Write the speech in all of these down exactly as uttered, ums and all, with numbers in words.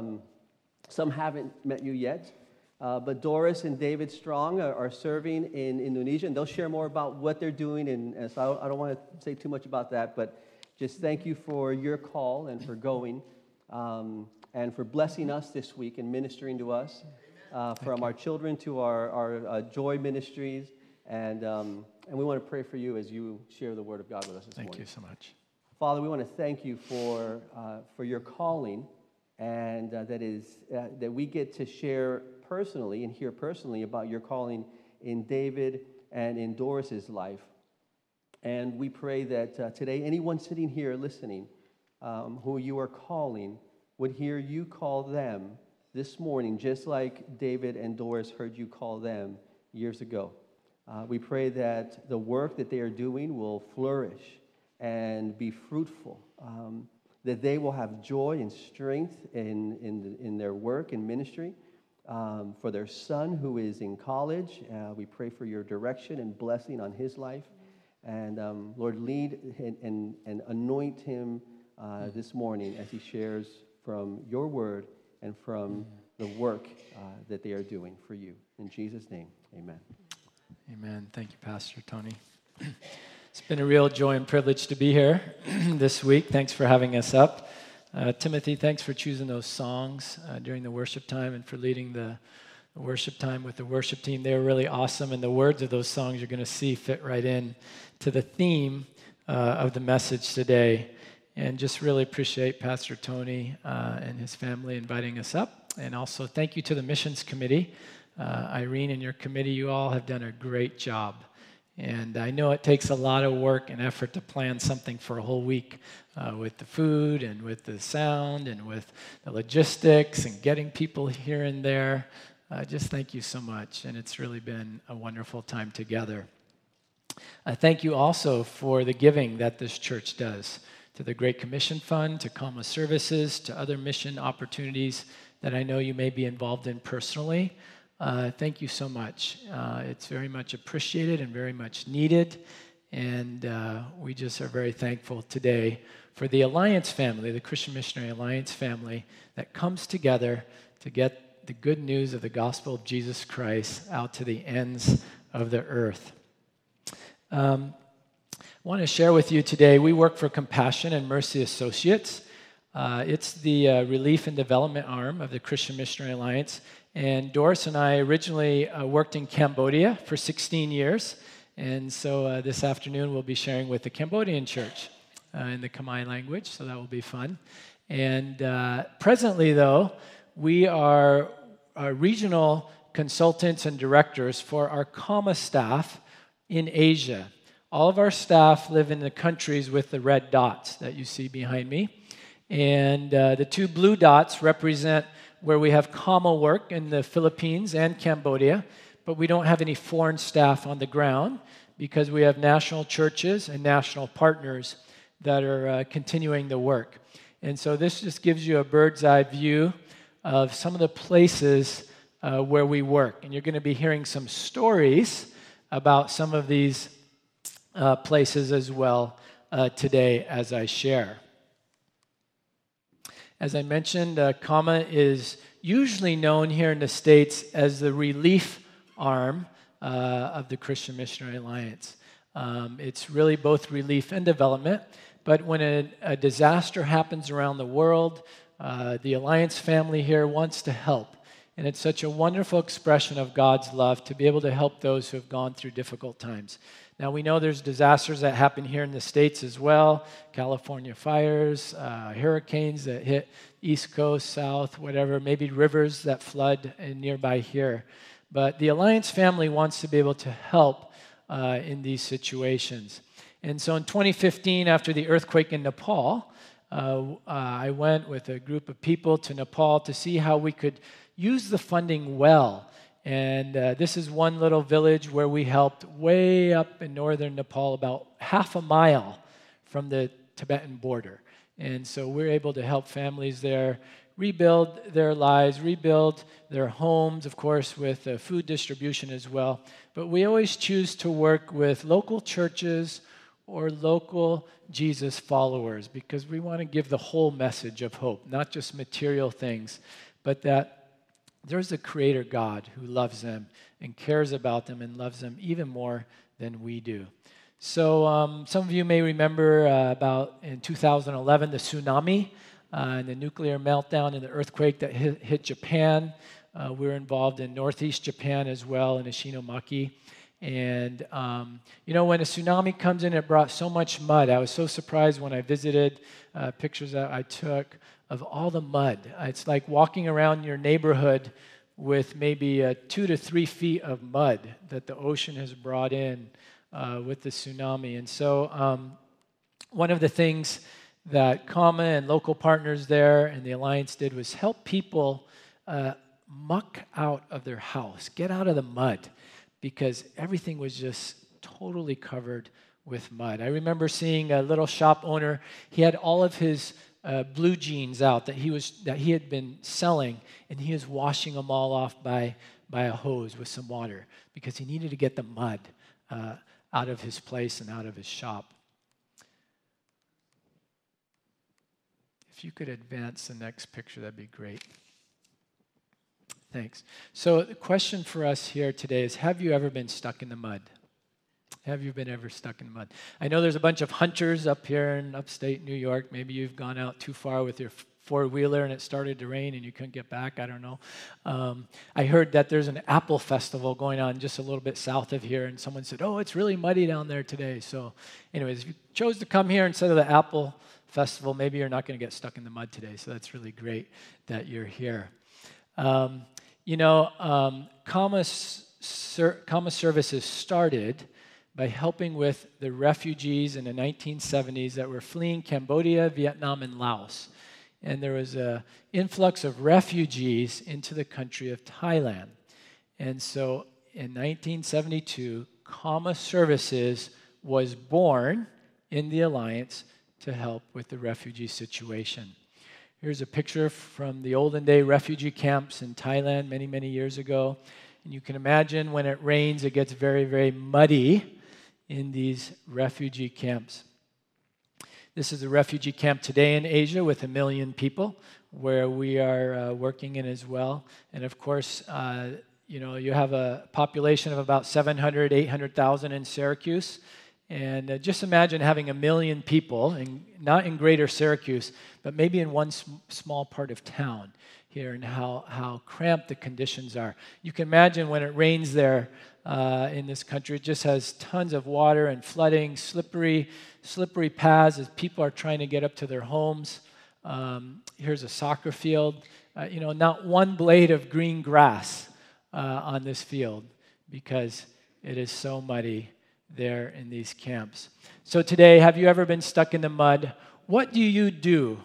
um, some haven't met you yet. Uh, but Doris and David Strong are, are serving in Indonesia, and they'll share more about what they're doing. And, and so I don't, I don't want to say too much about that, but just thank you for your call and for going um, and for blessing us this week and ministering to us, uh, from our children to our, our uh, Joy Ministries. And um, and we want to pray for you as you share the Word of God with us this Thank morning. you so much. Father, we want to thank you for uh, for your calling, and uh, that is uh, that we get to share personally and hear personally about your calling in David and in Doris's life. And we pray that uh, today, anyone sitting here listening, um, who you are calling, would hear you call them this morning, just like David and Doris heard you call them years ago. Uh, we pray that the work that they are doing will flourish and be fruitful, um, that they will have joy and strength in, in, in their work and ministry. Um, for their son who is in college, uh, we pray for your direction and blessing on his life. And um, Lord, lead and, and, and anoint him uh, this morning as he shares from your word and from the work uh, that they are doing for you. In Jesus' name, amen. Amen. Thank you, Pastor Tony. It's been a real joy and privilege to be here this week. Thanks for having us up. Uh, Timothy, thanks for choosing those songs uh, during the worship time and for leading the, the worship time with the worship team. They were really awesome, and the words of those songs you're going to see fit right in to the theme uh, of the message today. And just really appreciate Pastor Tony uh, and his family inviting us up. And also thank you to the missions committee. Uh, Irene and your committee, you all have done a great job. And I know it takes a lot of work and effort to plan something for a whole week uh, with the food and with the sound and with the logistics and getting people here and there. Uh, just thank you so much. And it's really been a wonderful time together. I thank you also for the giving that this church does to the Great Commission Fund, to Comma Services, to other mission opportunities that I know you may be involved in personally. Uh, thank you so much. Uh, it's very much appreciated and very much needed. And uh, we just are very thankful today for the Alliance family, the Christian Missionary Alliance family, that comes together to get the good news of the gospel of Jesus Christ out to the ends of the earth. Um, I want to share with you today, we work for Compassion and Mercy Associates. Uh, it's the uh, relief and development arm of the Christian Missionary Alliance. And Doris and I originally uh, worked in Cambodia for sixteen years. And so uh, this afternoon we'll be sharing with the Cambodian church uh, in the Khmer language, so that will be fun. And uh, presently, though, we are, are regional consultants and directors for our Comma staff in Asia. All of our staff live in the countries with the red dots that you see behind me. And uh, the two blue dots represent where we have Comma work in the Philippines and Cambodia, but we don't have any foreign staff on the ground because we have national churches and national partners that are uh, continuing the work. And so this just gives you a bird's eye view of some of the places uh, where we work. And you're going to be hearing some stories about some of these uh, places as well uh, today as I share. As I mentioned, uh, Comma is usually known here in the States as the relief arm uh, of the Christian Missionary Alliance. Um, it's really both relief and development, but when a, a disaster happens around the world, uh, the Alliance family here wants to help. And it's such a wonderful expression of God's love to be able to help those who have gone through difficult times. Now, we know there's disasters that happen here in the States as well, California fires, uh, hurricanes that hit East Coast, South, whatever, maybe rivers that flood in nearby here. But the Alliance family wants to be able to help uh, in these situations. And so in twenty fifteen, after the earthquake in Nepal, uh, uh, I went with a group of people to Nepal to see how we could use the funding well. And uh, this is one little village where we helped way up in northern Nepal, about half a mile from the Tibetan border. And so we're able to help families there rebuild their lives, rebuild their homes, of course, with uh, food distribution as well. But we always choose to work with local churches or local Jesus followers, because we want to give the whole message of hope, not just material things, but that there's a creator God who loves them and cares about them and loves them even more than we do. So um, some of you may remember uh, about in two thousand eleven, the tsunami uh, and the nuclear meltdown and the earthquake that hit, hit Japan. Uh, we were involved in northeast Japan as well, in Ishinomaki. And, um, you know, when a tsunami comes in, it brought so much mud. I was so surprised when I visited, uh, pictures that I took of all the mud. It's like walking around your neighborhood with maybe uh, two to three feet of mud that the ocean has brought in uh, with the tsunami. And so um, one of the things that Kama and local partners there and the Alliance did was help people uh, muck out of their house, get out of the mud, because everything was just totally covered with mud. I remember seeing a little shop owner. He had all of his uh, blue jeans out that he was that he had been selling, and he was washing them all off by by a hose with some water because he needed to get the mud uh, out of his place and out of his shop. If you could advance the next picture, that'd be great. Thanks. So the question for us here today is, have you ever been stuck in the mud? Have you been ever stuck in the mud? I know there's a bunch of hunters up here in upstate New York. Maybe you've gone out too far with your four-wheeler and it started to rain and you couldn't get back. I don't know. Um, I heard that there's an apple festival going on just a little bit south of here, and someone said, oh, it's really muddy down there today. So anyways, if you chose to come here instead of the apple festival, maybe you're not going to get stuck in the mud today. So that's really great that you're here. Um, You know, um, Kama, Ser- Kama Services started by helping with the refugees in the nineteen seventies that were fleeing Cambodia, Vietnam, and Laos. And there was an influx of refugees into the country of Thailand. And so in nineteen seventy-two, Kama Services was born in the Alliance to help with the refugee situation. Here's a picture from the olden day refugee camps in Thailand many, many years ago. And you can imagine when it rains, it gets very, very muddy in these refugee camps. This is a refugee camp today in Asia with a million people where we are uh, working in as well. And of course, uh, you know, you have a population of about seven hundred, eight hundred thousand in Syracuse. And uh, just imagine having a million people, and not in greater Syracuse, but maybe in one sm- small part of town here, and how, how cramped the conditions are. You can imagine when it rains there uh, in this country, it just has tons of water and flooding, slippery, slippery paths as people are trying to get up to their homes. Um, here's a soccer field. Uh, you know, not one blade of green grass uh, on this field because it is so muddy there in these camps. So today, have you ever been stuck in the mud? What do you do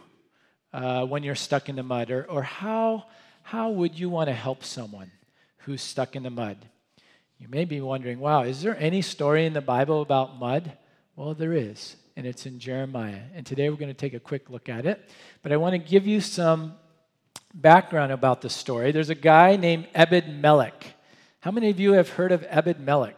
uh, when you're stuck in the mud? Or, or how, how would you want to help someone who's stuck in the mud? You may be wondering, wow, is there any story in the Bible about mud? Well, there is, and it's in Jeremiah. And today we're going to take a quick look at it. But I want to give you some background about the story. There's a guy named Ebed-Melech. How many of you have heard of Ebed-Melech?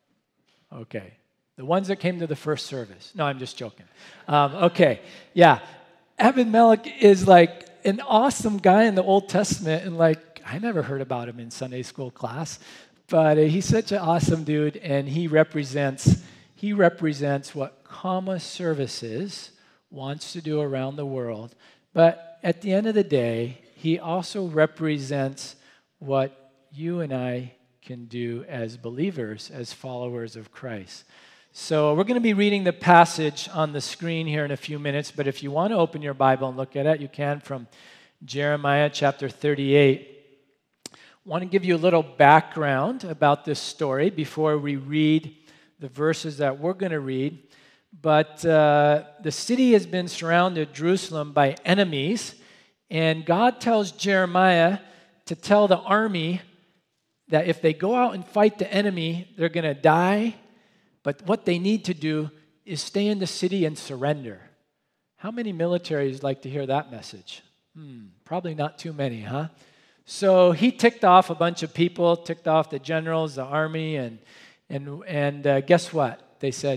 Okay. The ones that came to the first service. No, I'm just joking. Um, okay. Yeah. Ebed-Melech is like an awesome guy in the Old Testament, and like, I never heard about him in Sunday school class, but uh, he's such an awesome dude, and he represents, he represents what Kama Services wants to do around the world. But at the end of the day, he also represents what you and I can do as believers, as followers of Christ. So we're going to be reading the passage on the screen here in a few minutes, but if you want to open your Bible and look at it, you can, from Jeremiah chapter thirty-eight. I want to give you a little background about this story before we read the verses that we're going to read. But uh, the city has been surrounded, Jerusalem, by enemies, and God tells Jeremiah to tell the army that if they go out and fight the enemy, they're going to die, but what they need to do is stay in the city and surrender. How many militaries like to hear that message? Hmm, probably not too many, huh? So he ticked off a bunch of people, ticked off the generals, the army, and and and uh, guess what? They said,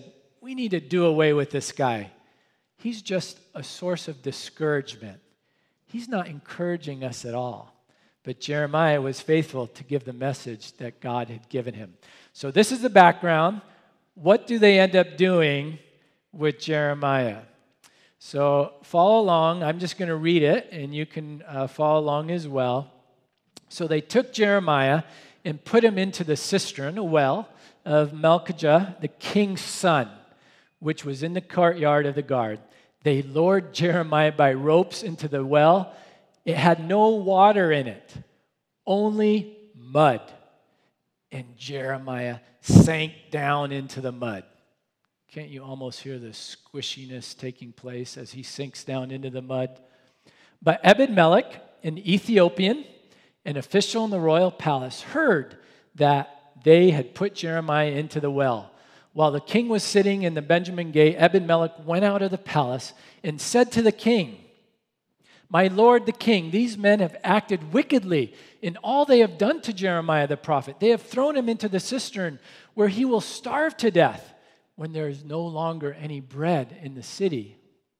we need to do away with this guy. He's just a source of discouragement. He's not encouraging us at all. But Jeremiah was faithful to give the message that God had given him. So this is the background. What do they end up doing with Jeremiah? So follow along. I'm just going to read it, and you can uh, follow along as well. So they took Jeremiah and put him into the cistern, a well, of Malchijah, the king's son, which was in the courtyard of the guard. They lowered Jeremiah by ropes into the well. It had no water in it, only mud. And Jeremiah sank down into the mud. Can't you almost hear the squishiness taking place as he sinks down into the mud? But Ebed-Melech, an Ethiopian, an official in the royal palace, heard that they had put Jeremiah into the well. While the king was sitting in the Benjamin gate, Ebed-Melech went out of the palace and said to the king, "My lord the king, these men have acted wickedly in all they have done to Jeremiah the prophet. They have thrown him into the cistern where he will starve to death when there is no longer any bread in the city."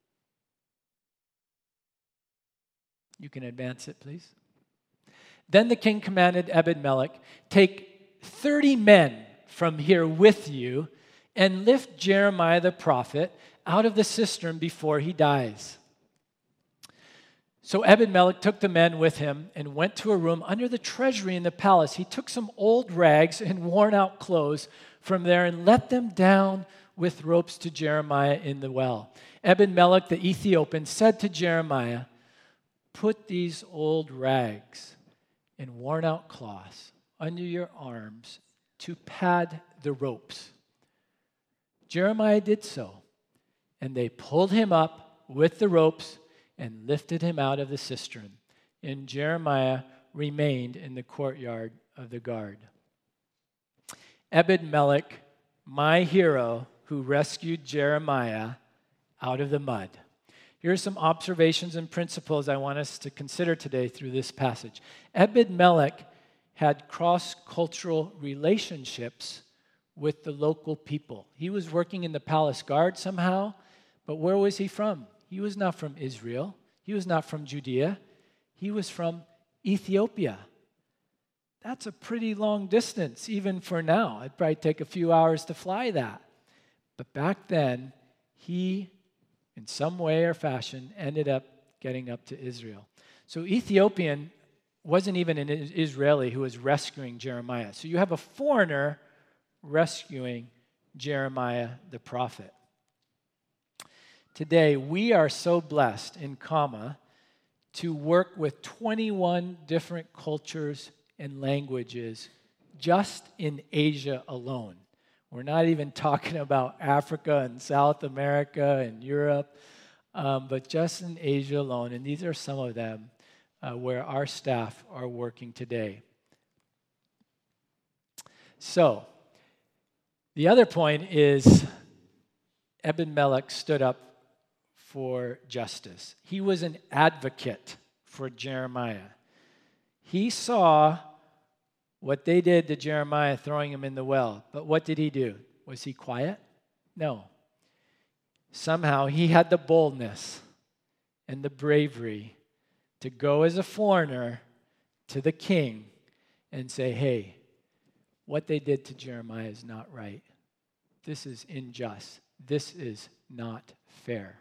You can advance it, please. Then the king commanded Ebed-Melech, "Take thirty men from here with you and lift Jeremiah the prophet out of the cistern before he dies." So Ebed-Melech took the men with him and went to a room under the treasury in the palace. He took some old rags and worn-out clothes from there and let them down with ropes to Jeremiah in the well. Ebed-Melech the Ethiopian said to Jeremiah, "Put these old rags and worn-out cloths under your arms to pad the ropes." Jeremiah did so, and they pulled him up with the ropes and lifted him out of the cistern. And Jeremiah remained in the courtyard of the guard. Ebed-Melech, my hero, who rescued Jeremiah out of the mud. Here are some observations and principles I want us to consider today through this passage. Ebed-Melech had cross-cultural relationships with the local people. He was working in the palace guard somehow, but where was he from? He was not from Israel. He was not from Judea. He was from Ethiopia. That's a pretty long distance, even for now. It'd probably take a few hours to fly that. But back then, he, in some way or fashion, ended up getting up to Israel. So Ethiopian wasn't even an Israeli who was rescuing Jeremiah. So you have a foreigner rescuing Jeremiah the prophet. Today, we are so blessed in Comma to work with twenty-one different cultures and languages just in Asia alone. We're not even talking about Africa and South America and Europe, um, but just in Asia alone. And these are some of them uh, where our staff are working today. So, the other point is Ebed-Melech stood up for justice. He was an advocate for Jeremiah. He saw what they did to Jeremiah, throwing him in the well. But what did he do? Was he quiet? No. Somehow he had the boldness and the bravery to go as a foreigner to the king and say, "Hey, what they did to Jeremiah is not right. This is unjust. This is not fair."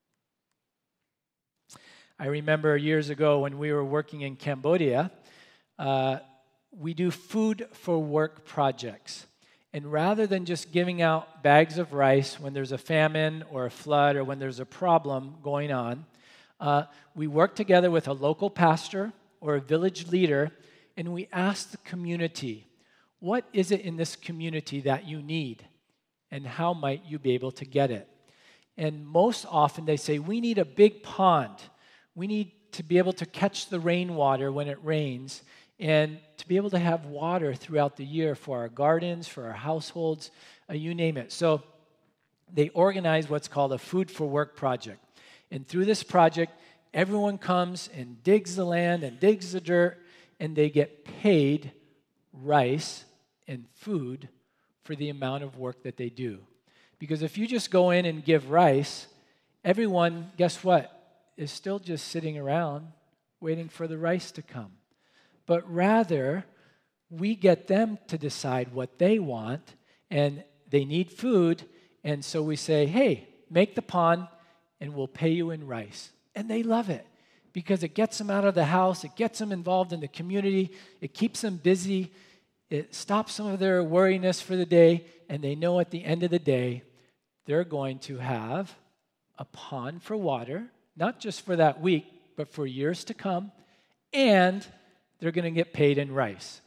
I remember years ago when we were working in Cambodia, uh, we do food for work projects. And rather than just giving out bags of rice when there's a famine or a flood or when there's a problem going on, uh, we work together with a local pastor or a village leader, and we ask the community, what is it in this community that you need? And how might you be able to get it? And most often they say, we need a big pond. We need to be able to catch the rainwater when it rains and to be able to have water throughout the year for our gardens, for our households, uh, you name it. So they organize what's called a Food for Work project. And through this project, everyone comes and digs the land and digs the dirt, and they get paid rice and food for the amount of work that they do. Because if you just go in and give rice, everyone, guess what, is still just sitting around waiting for the rice to come. But rather, we get them to decide what they want, and they need food, and so we say, hey, make the pond, and we'll pay you in rice. And they love it because it gets them out of the house, it gets them involved in the community, it keeps them busy, it stops some of their worriness for the day, and they know at the end of the day, they're going to have a pond for water, not just for that week, but for years to come, and they're going to get paid in rice.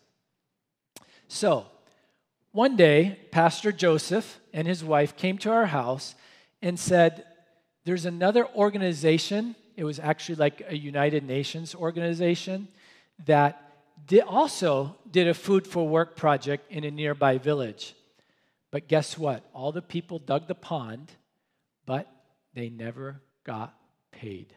So, one day, Pastor Joseph and his wife came to our house and said, there's another organization, it was actually like a United Nations organization, that did also did a food for work project in a nearby village. But guess what? All the people dug the pond, but they never got paid.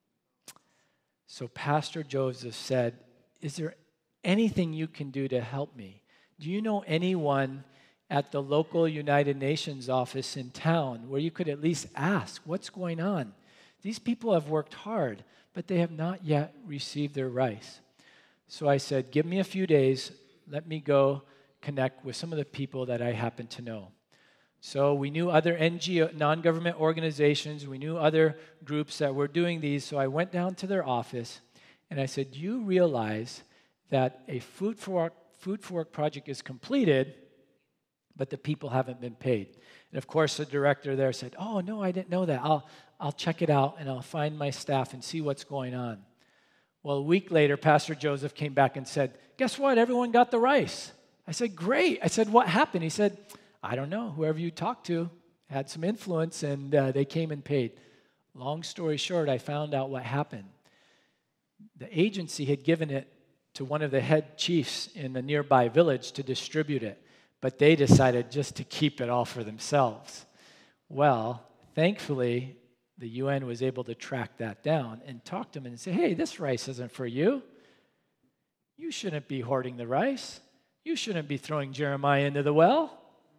So Pastor Joseph said, is there anything you can do to help me? Do you know anyone at the local United Nations office in town where you could at least ask, what's going on? These people have worked hard, but they have not yet received their rice. So I said, give me a few days. Let me go connect with some of the people that I happen to know. So we knew other N G O, non-government organizations. We knew other groups that were doing these. So I went down to their office, and I said, do you realize that a food for work, food for work project is completed, but the people haven't been paid? And of course, the director there said, oh, no, I didn't know that. I'll, I'll check it out, and I'll find my staff and see what's going on. Well, a week later, Pastor Joseph came back and said, guess what? Everyone got the rice. I said, great. I said, what happened? He said, I don't know. Whoever you talked to had some influence, and uh, they came and paid. Long story short, I found out what happened. The agency had given it to one of the head chiefs in the nearby village to distribute it, but they decided just to keep it all for themselves. Well, thankfully, the U N was able to track that down and talk to them and say, hey, this rice isn't for you. You shouldn't be hoarding the rice. You shouldn't be throwing Jeremiah into the well.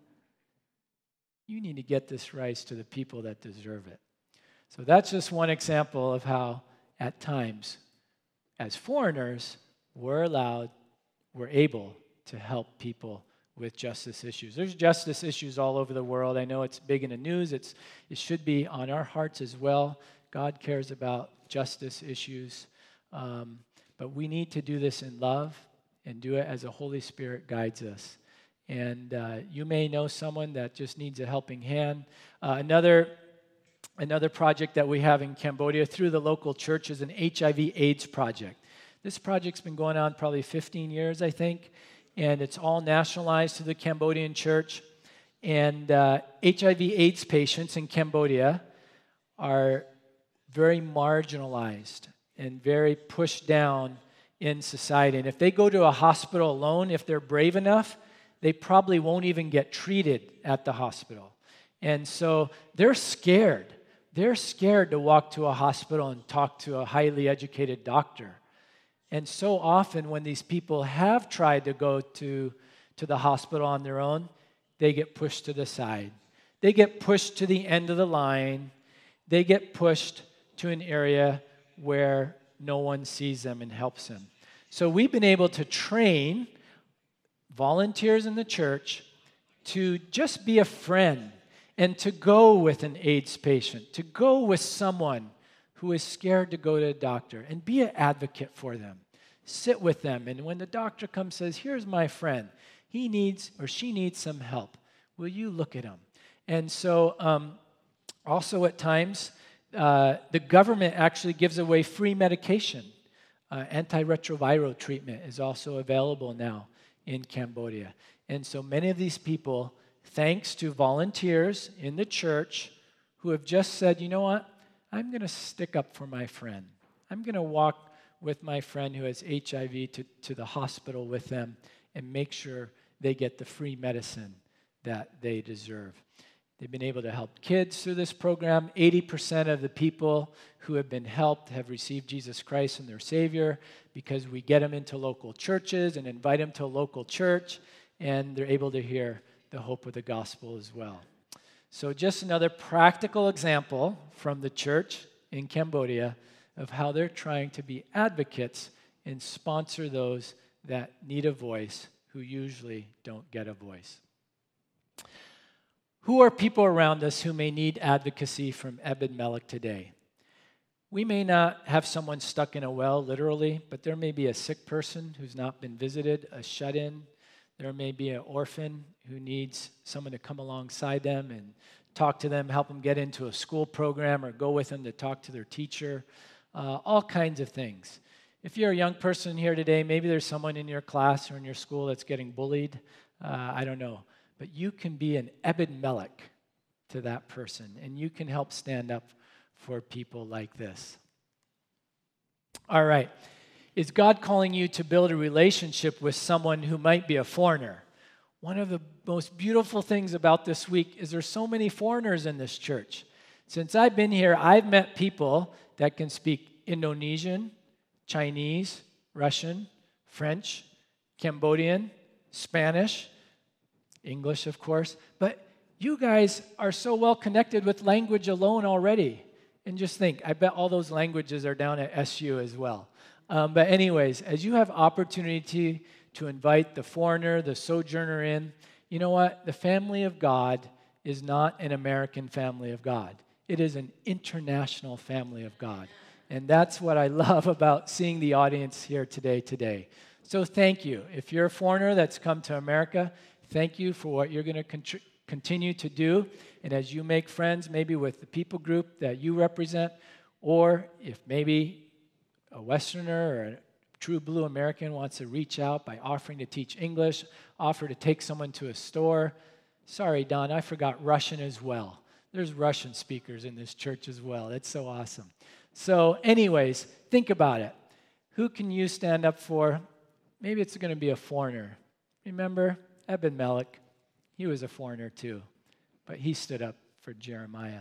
You need to get this rice to the people that deserve it. So that's just one example of how, at times, as foreigners, we're allowed, we're able to help people with justice issues. There's justice issues all over the world. I know it's big in the news. It's, it should be on our hearts as well. God cares about justice issues. Um, but we need to do this in love and do it as the Holy Spirit guides us. And uh, you may know someone that just needs a helping hand. Uh, another, another project that we have in Cambodia through the local church is an H I V AIDS project. This project's been going on probably fifteen years, I think, and it's all nationalized to the Cambodian church. And uh, H I V AIDS patients in Cambodia are very marginalized and very pushed down in society. And if they go to a hospital alone, if they're brave enough, they probably won't even get treated at the hospital. And so they're scared. They're scared to walk to a hospital and talk to a highly educated doctor. And so often when these people have tried to go to, to the hospital on their own, they get pushed to the side. They get pushed to the end of the line. They get pushed to an area where no one sees them and helps them. So we've been able to train volunteers in the church to just be a friend and to go with an AIDS patient, to go with someone who is scared to go to a doctor and be an advocate for them. Sit with them, and when the doctor comes and says, here's my friend, he needs or she needs some help. Will you look at him? And so um, also at times, uh, the government actually gives away free medication. Uh, antiretroviral treatment is also available now in Cambodia. And so many of these people, thanks to volunteers in the church who have just said, you know what, I'm going to stick up for my friend. I'm going to walk with my friend who has H I V to, to the hospital with them and make sure they get the free medicine that they deserve. They've been able to help kids through this program. eighty percent of the people who have been helped have received Jesus Christ as their Savior because we get them into local churches and invite them to a local church, and they're able to hear the hope of the gospel as well. So just another practical example from the church in Cambodia of how they're trying to be advocates and sponsor those that need a voice who usually don't get a voice. Who are people around us who may need advocacy from Ebed Melech today? We may not have someone stuck in a well, literally, but there may be a sick person who's not been visited, a shut-in. There may be an orphan who needs someone to come alongside them and talk to them, help them get into a school program, or go with them to talk to their teacher, uh, all kinds of things. If you're a young person here today, maybe there's someone in your class or in your school that's getting bullied. Uh, I don't know. But you can be an Ebed Melech to that person, and you can help stand up for people like this. All right. Is God calling you to build a relationship with someone who might be a foreigner? One of the most beautiful things about this week is there's so many foreigners in this church. Since I've been here, I've met people that can speak Indonesian, Chinese, Russian, French, Cambodian, Spanish, English, of course. But you guys are so well connected with language alone already. And just think, I bet all those languages are down at S U as well. Um, but anyways, as you have opportunity to invite the foreigner, the sojourner in, you know what? The family of God is not an American family of God. It is an international family of God. And that's what I love about seeing the audience here today today. So thank you. If you're a foreigner that's come to America, thank you for what you're going to contr- continue to do. And as you make friends, maybe with the people group that you represent, or if maybe a Westerner or a true blue American wants to reach out by offering to teach English, offer to take someone to a store. Sorry, Don, I forgot Russian as well. There's Russian speakers in this church as well. It's so awesome. So anyways, think about it. Who can you stand up for? Maybe it's going to be a foreigner. Remember, Ebed Melech, he was a foreigner too, but he stood up for Jeremiah.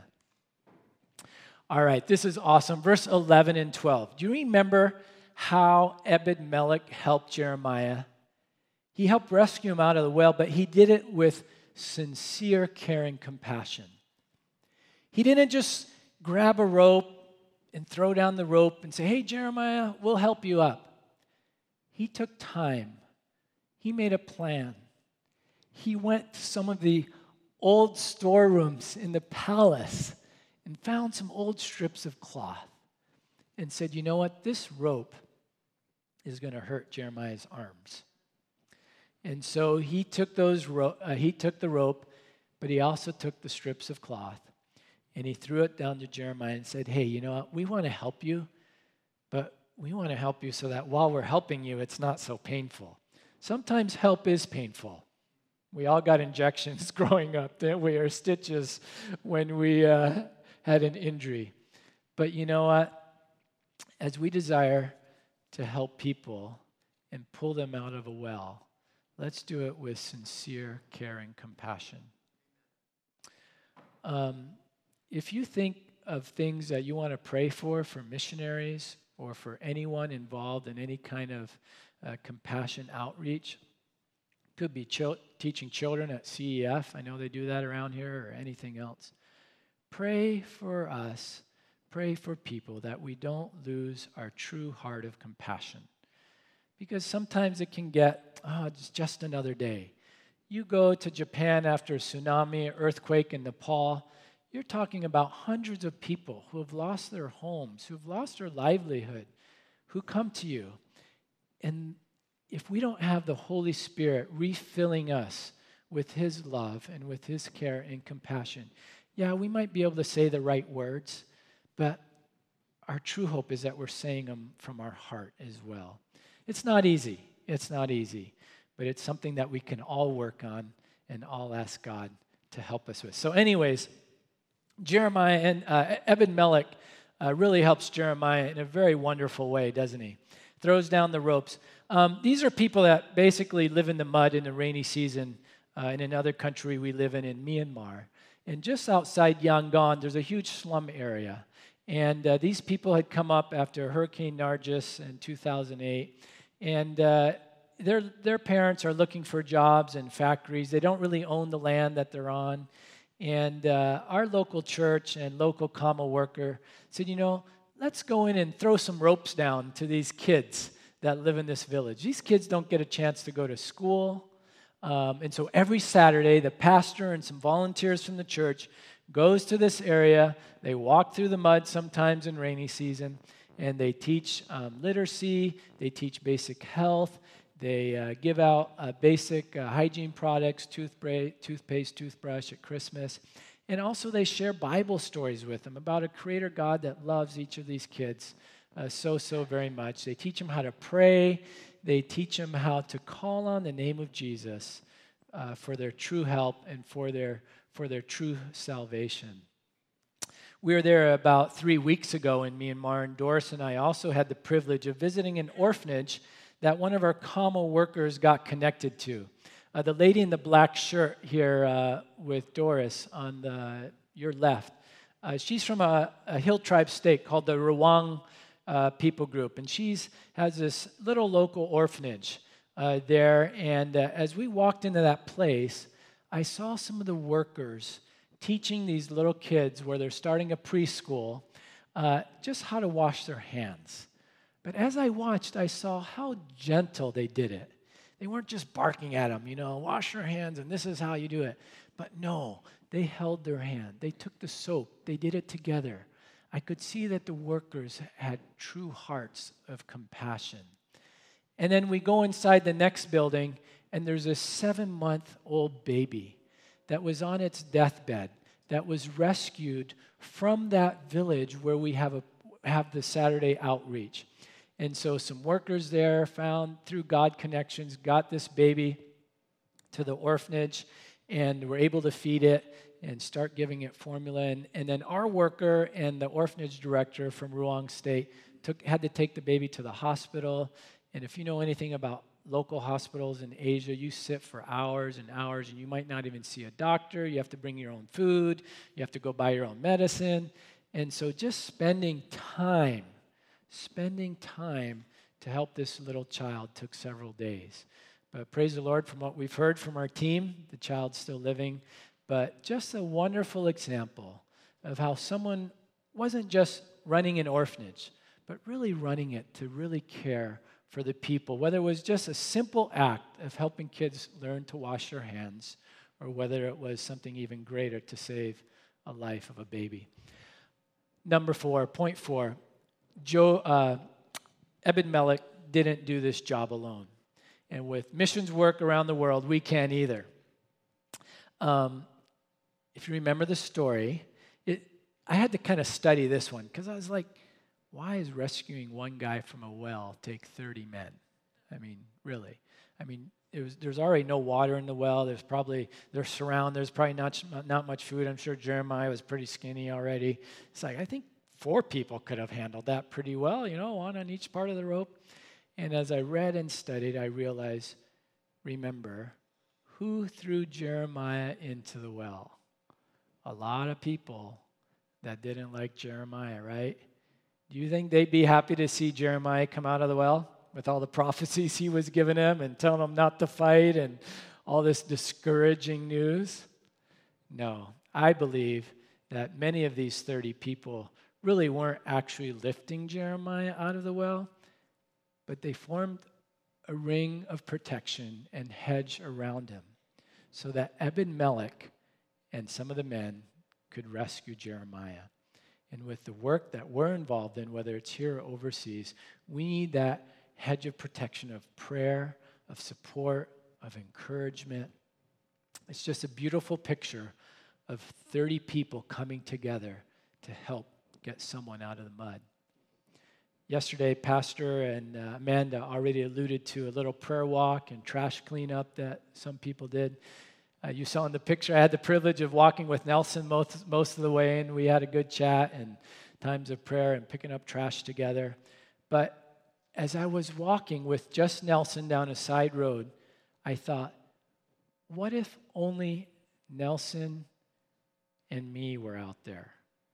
All right, this is awesome. Verse eleven and twelve. Do you remember how Ebed Melech helped Jeremiah? He helped rescue him out of the well, but he did it with sincere care and compassion. He didn't just grab a rope and throw down the rope and say, hey, Jeremiah, we'll help you up. He took time. He made a plan. He went to some of the old storerooms in the palace and found some old strips of cloth and said, you know what, this rope is going to hurt Jeremiah's arms. And so he took those ro- uh, he took the rope, but he also took the strips of cloth, and he threw it down to Jeremiah and said, hey, you know what, we want to help you, but we want to help you so that while we're helping you, it's not so painful. Sometimes help is painful. We all got injections growing up, didn't we, or stitches when we uh, had an injury. But you know what? As we desire to help people and pull them out of a well, let's do it with sincere care and compassion. Um, if you think of things that you want to pray for, for missionaries or for anyone involved in any kind of uh, compassion outreach, could be chil- teaching children at C E F. I know they do that around here, or anything else. Pray for us. Pray for people that we don't lose our true heart of compassion. Because sometimes it can get, oh, it's just another day. You go to Japan after a tsunami, earthquake in Nepal, you're talking about hundreds of people who have lost their homes, who have lost their livelihood, who come to you. And if we don't have the Holy Spirit refilling us with His love and with His care and compassion, yeah, we might be able to say the right words, but our true hope is that we're saying them from our heart as well. It's not easy. It's not easy. But it's something that we can all work on and all ask God to help us with. So anyways, Jeremiah and uh, Ebed Melech uh, really helps Jeremiah in a very wonderful way, doesn't he? Throws down the ropes. Um, these are people that basically live in the mud in the rainy season uh, in another country we live in, in Myanmar. And just outside Yangon, there's a huge slum area. And uh, these people had come up after Hurricane Nargis in two thousand eight. And uh, their their parents are looking for jobs in factories. They don't really own the land that they're on. And uh, our local church and local comma worker said, you know, let's go in and throw some ropes down to these kids that live in this village. These kids don't get a chance to go to school. Um, and so every Saturday, the pastor and some volunteers from the church goes to this area. They walk through the mud sometimes in rainy season, and they teach um, literacy. They teach basic health. They uh, give out uh, basic uh, hygiene products, toothbra- toothpaste, toothbrush at Christmas. And also they share Bible stories with them about a creator God that loves each of these kids uh, so, so very much. They teach them how to pray. They teach them how to call on the name of Jesus uh, for their true help and for their, for their true salvation. We were there about three weeks ago in Myanmar, and Doris and I also had the privilege of visiting an orphanage that one of our comma workers got connected to. Uh, the lady in the black shirt here uh, with Doris on the, your left, uh, she's from a, a hill tribe state called the Rawang uh, people group, and she's has this little local orphanage uh, there. And uh, as we walked into that place, I saw some of the workers teaching these little kids where they're starting a preschool uh, just how to wash their hands. But as I watched, I saw how gentle they did it. They weren't just barking at them, you know, wash your hands and this is how you do it. But no, they held their hand. They took the soap. They did it together. I could see that the workers had true hearts of compassion. And then we go inside the next building, and there's a seven-month-old baby that was on its deathbed, that was rescued from that village where we have a have the Saturday outreach. And so some workers there found, through God connections, got this baby to the orphanage and were able to feed it and start giving it formula. And, and then our worker and the orphanage director from Ruang State took, had to take the baby to the hospital. And if you know anything about local hospitals in Asia, you sit for hours and hours, and you might not even see a doctor. You have to bring your own food. You have to go buy your own medicine. And so just spending time Spending time to help this little child took several days. But praise the Lord, from what we've heard from our team, the child's still living. But just a wonderful example of how someone wasn't just running an orphanage, but really running it to really care for the people, whether it was just a simple act of helping kids learn to wash their hands, or whether it was something even greater to save a life of a baby. Number four, point four. Joe uh, Ebed-Melech didn't do this job alone. And with missions work around the world, we can't either. Um, if you remember the story, it, I had to kind of study this one because I was like, why is rescuing one guy from a well take thirty men? I mean, really. I mean, it was, there's already no water in the well. There's probably, they're surrounded. There's probably not, not much food. I'm sure Jeremiah was pretty skinny already. It's like, I think four people could have handled that pretty well, you know, one on each part of the rope. And as I read and studied, I realized, remember, who threw Jeremiah into the well? A lot of people that didn't like Jeremiah, right? Do you think they'd be happy to see Jeremiah come out of the well with all the prophecies he was giving them and telling them not to fight and all this discouraging news? No, I believe that many of these thirty people really weren't actually lifting Jeremiah out of the well, but they formed a ring of protection and hedge around him so that Ebed-Melech and some of the men could rescue Jeremiah. And with the work that we're involved in, whether it's here or overseas, we need that hedge of protection of prayer, of support, of encouragement. It's just a beautiful picture of thirty people coming together to help get someone out of the mud. Yesterday, Pastor and uh, Amanda already alluded to a little prayer walk and trash cleanup that some people did. Uh, you saw in the picture, I had the privilege of walking with Nelson most, most of the way, and we had a good chat and times of prayer and picking up trash together. But as I was walking with just Nelson down a side road, I thought, what if only Nelson and me were out there?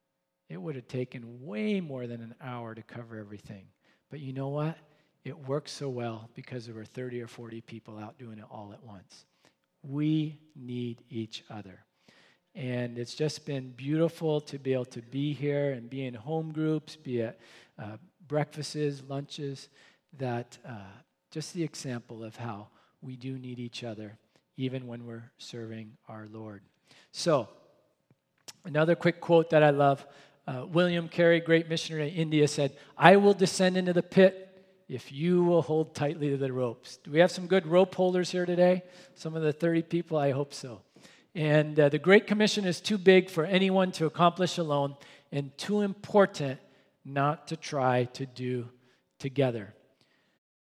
It would have taken way more than an hour to cover everything. But you know what? It worked so well because there were thirty or forty people out doing it all at once. We need each other. And it's just been beautiful to be able to be here and be in home groups, be at uh, breakfasts, lunches, that uh, just the example of how we do need each other, even when we're serving our Lord. So, another quick quote that I love. Uh, William Carey, great missionary in India, said, "I will descend into the pit if you will hold tightly to the ropes." Do we have some good rope holders here today? Some of the thirty people? I hope so. And uh, the Great Commission is too big for anyone to accomplish alone and too important not to try to do together.